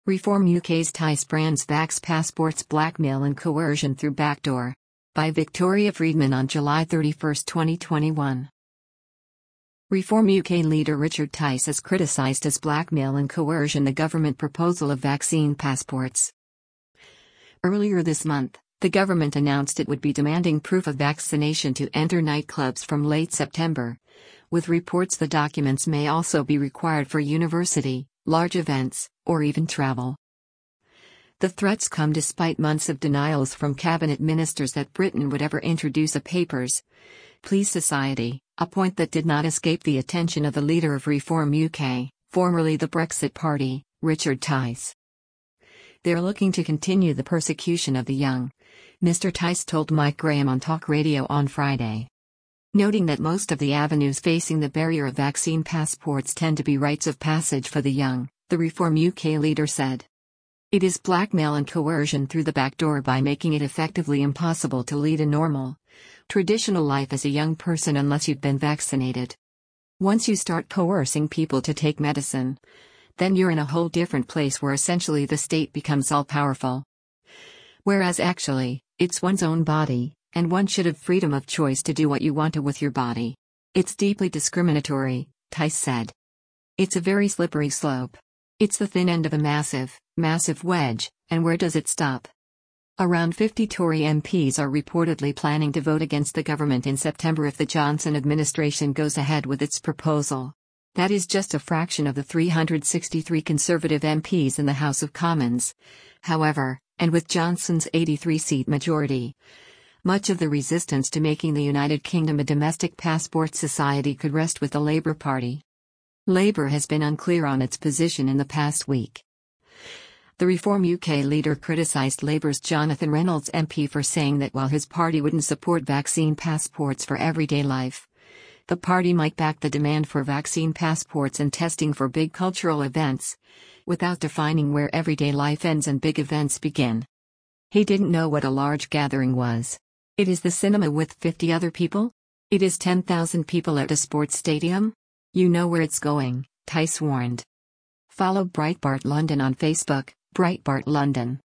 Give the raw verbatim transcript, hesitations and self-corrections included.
Reform U K's Tice brands Vax passports blackmail and coercion through backdoor. By Victoria Friedman on July thirty-first, twenty twenty-one. Reform U K leader Richard Tice has criticised as blackmail and coercion the government proposal of vaccine passports. Earlier this month, the government announced it would be demanding proof of vaccination to enter nightclubs from late September, with reports the documents may also be required for university, large events, or even travel. The threats come despite months of denials from cabinet ministers that Britain would ever introduce a Papers, Please Society, a point that did not escape the attention of the leader of Reform U K, formerly the Brexit Party, Richard Tice. They're looking to continue the persecution of the young, Mister Tice told Mike Graham on Talk Radio on Friday. Noting that most of the avenues facing the barrier of vaccine passports tend to be rites of passage for the young, the Reform U K leader said. It is blackmail and coercion through the back door by making it effectively impossible to lead a normal, traditional life as a young person unless you've been vaccinated. Once you start coercing people to take medicine, then you're in a whole different place where essentially the state becomes all-powerful. Whereas actually, it's one's own body, and one should have freedom of choice to do what you want to with your body. It's deeply discriminatory, Tice said. It's a very slippery slope. It's the thin end of a massive, massive wedge, and where does it stop? Around fifty Tory M Ps are reportedly planning to vote against the government in September if the Johnson administration goes ahead with its proposal. That is just a fraction of the three hundred sixty-three Conservative M Ps in the House of Commons. However, and with Johnson's eighty-three seat majority, much of the resistance to making the United Kingdom a domestic passport society could rest with the Labour Party. Labour has been unclear on its position in the past week. The Reform U K leader criticised Labour's Jonathan Reynolds M P for saying that while his party wouldn't support vaccine passports for everyday life, the party might back the demand for vaccine passports and testing for big cultural events, without defining where everyday life ends and big events begin. He didn't know what a large gathering was. It is the cinema with fifty other people? It is ten thousand people at a sports stadium? You know where it's going, Tice warned. Follow Breitbart London on Facebook, Breitbart London.